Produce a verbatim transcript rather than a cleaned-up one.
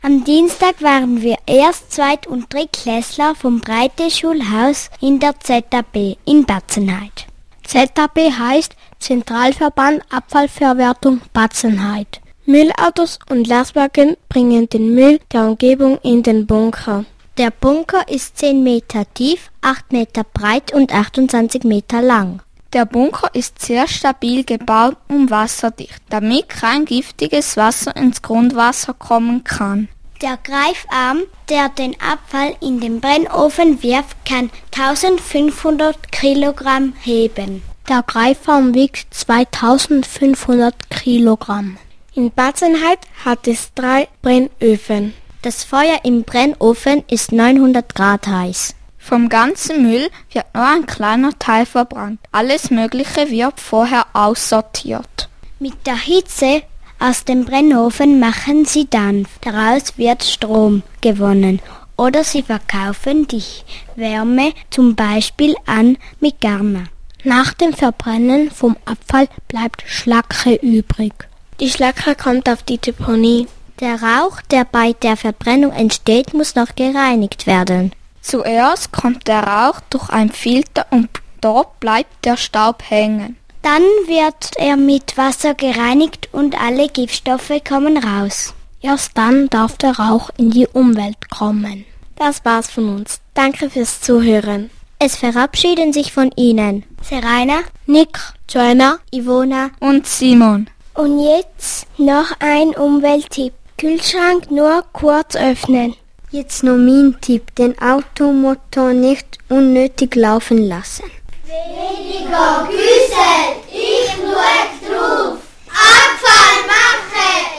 Am Dienstag waren wir Erst-, Zweit- und Drittklässler vom Breite-Schulhaus in der Z A B in Batzenheid. Z A B heißt Zentralverband Abfallverwertung Batzenheid. Müllautos und Lastwagen bringen den Müll der Umgebung in den Bunker. Der Bunker ist zehn Meter tief, acht Meter breit und achtundzwanzig Meter lang. Der Bunker ist sehr stabil gebaut und wasserdicht, damit kein giftiges Wasser ins Grundwasser kommen kann. Der Greifarm, der den Abfall in den Brennofen wirft, kann eintausendfünfhundert Kilogramm heben. Der Greifarm wiegt zweitausendfünfhundert Kilogramm. In Batzenheid hat es drei Brennöfen. Das Feuer im Brennofen ist neunhundert Grad heiß. Vom ganzen Müll wird nur ein kleiner Teil verbrannt. Alles Mögliche wird vorher aussortiert. Mit der Hitze aus dem Brennofen machen sie Dampf. Daraus wird Strom gewonnen. Oder sie verkaufen die Wärme zum Beispiel an Migarna. Nach dem Verbrennen vom Abfall bleibt Schlacke übrig. Die Schlacke kommt auf die Deponie. Der Rauch, der bei der Verbrennung entsteht, muss noch gereinigt werden. Zuerst kommt der Rauch durch ein Filter und dort bleibt der Staub hängen. Dann wird er mit Wasser gereinigt und alle Giftstoffe kommen raus. Erst dann darf der Rauch in die Umwelt kommen. Das war's von uns. Danke fürs Zuhören. Es verabschieden sich von Ihnen Seraina, Nick, Joanna, Ivona und Simon. Und jetzt noch ein Umwelttipp. Kühlschrank nur kurz öffnen. Jetzt noch mein Tipp, den Automotor nicht unnötig laufen lassen. Weniger Güssel, ich schau drauf. Abfall machen!